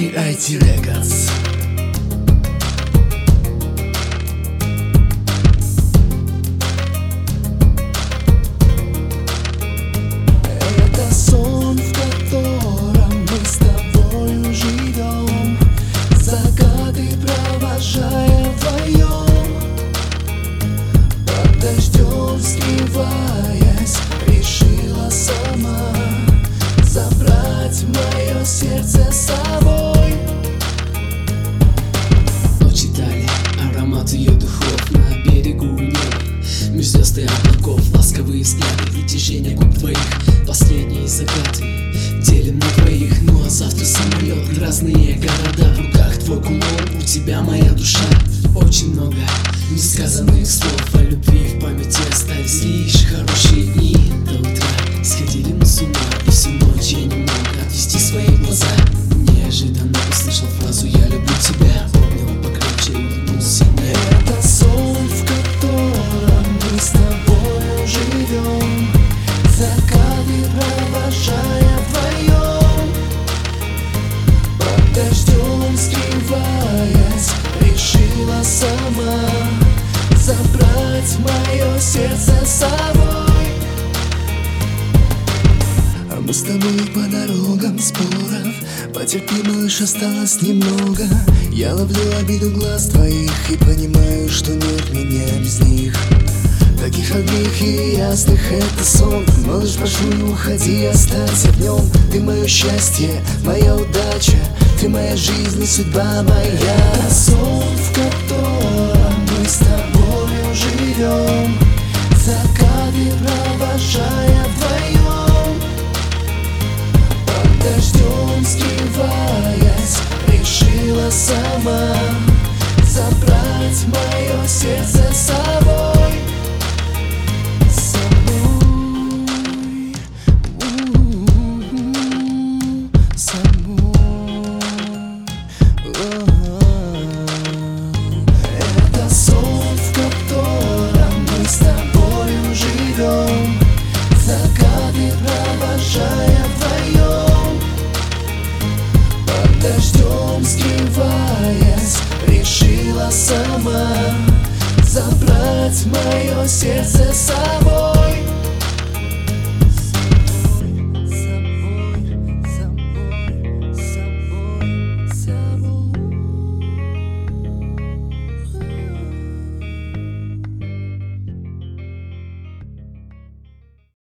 IT Records. Это сон, в котором мы с тобою живем, закаты провожая вдвоем, под дождем скрываясь, решила сама забрать мое сердце с собой. Ночи дали аромат ее духов на берегу неба, меж звезд и облаков, ласковые взгляды, притяжение губ твоих, последние закаты делим на двоих. Ну а завтра самолет, разные города, в руках твой кулон, у тебя моя душа. Очень много несказанных слов о любви в памяти остались лишь хорошие дни. До утра сходили мы с ума, и всю ночь я не мог отвести свои глаза. Неожиданно услышал фразу «Я люблю тебя», обнял покрепче и улыбнулся мне. Это сон, в котором мы с тобою живем, закаты провожая вдвоем, под дождем скрываясь, решила сама забрать мое сердце с собой. А мы с тобой по дорогам споров, потерпи, малыш, осталось немного. Я ловлю обиду глаз твоих и понимаю, что нет меня без них. Таких одних и ясных это сон. Малыш, прошу, не уходи, останься в нем. Ты мое счастье, моя удача, ты моя жизнь и судьба моя. Это сон, в котором мы с тобою живем, закаты провожая вдвоем, под дождем скрываясь, решила сама забрать мое сердце с собой. Это сон, в котором мы с тобою живем, закаты провожая вдвоем, под дождем скрываясь, решила сама забрать мое сердце с собой.